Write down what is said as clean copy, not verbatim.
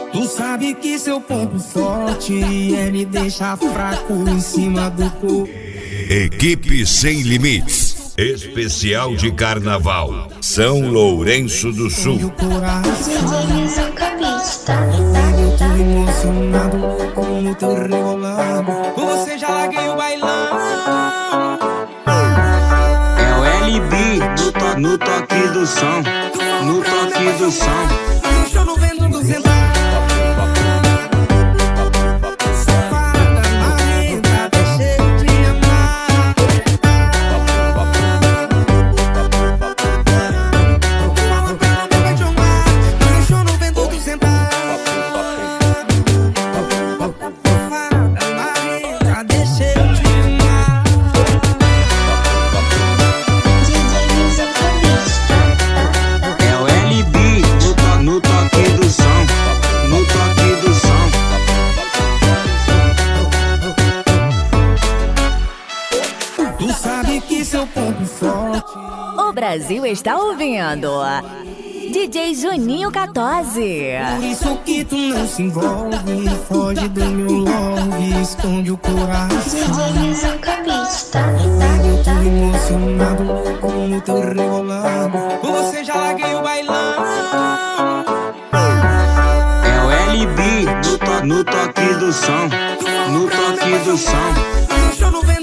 Tu sabe que seu ponto forte é me deixar fraco em cima do corpo. Equipe Sem Limites, especial de carnaval, São Lourenço do Sul. Eu tô emocionado com o teu rebolado. Com você já larguei o bailão. É o LB no toque do som, no toque do som. Deixa no vento do central. O Brasil está ouvindo DJ Juninho 14. Por isso que tu não se envolve, foge do meu love, esconde o coração. Eu tô emocionado com o teu rebolado. Com você já larguei o bailão. É o LB no toque do som, no toque do som.